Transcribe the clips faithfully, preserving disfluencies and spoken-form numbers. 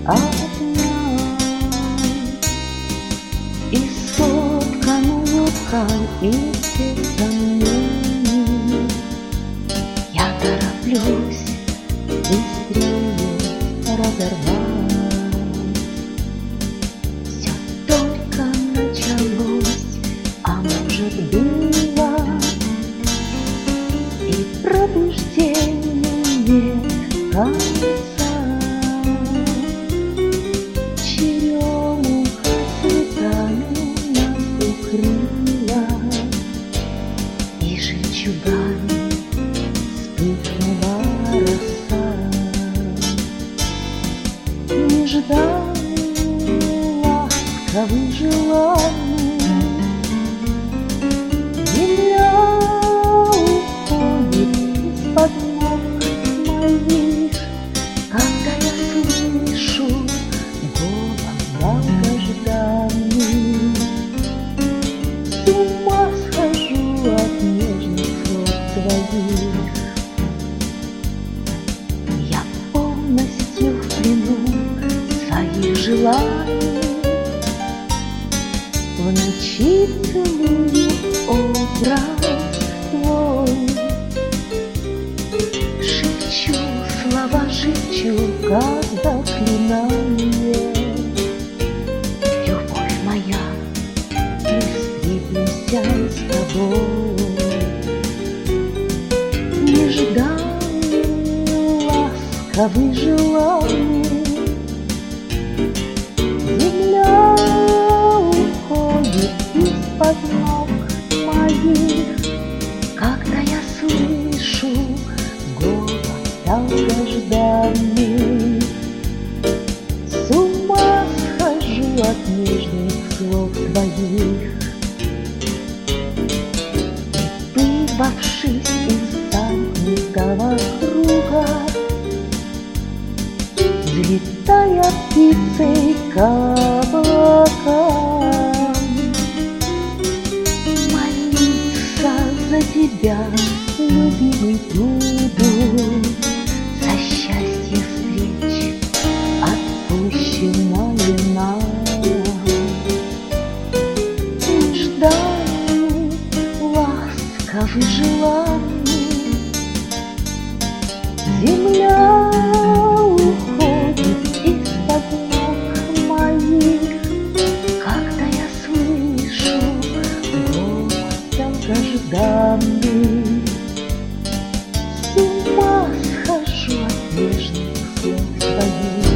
одна, и сотканную ткань из сомнений я тороплюсь быстрее разорвать. Все только началось, а может было, и пробуждению нет конца. Черемуха цветами нас укрыла, и жемчугами вспыхнула роса. Нежданный ласковый желаний земля уходит из-под ног моих, когда я слышу голос долгожданный. С ума схожу от нежных слов твоих. Я полностью в плену своих желаний, в ночи целую образ твой, шепчу слова жемчуга заклинание. Любовь моя, мы встретимся с тобой. Нежданный ласковый желаний земля уходит из-под ног моих, когда я слышу голос долгожданный. С ума схожу от нежных слов твоих. Вырвавшись из замкнутого круга, взлетая птицей к облакам, молиться за тебя, любимый, буду, за счастье встреч, отпущенное нам. Нежданный ласковый желаний земля уходит из-под ног моих, когда я слышу голос долгожданный. С ума схожу от нежных слов твоих.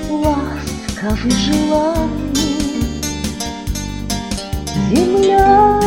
Ласковый желаний земля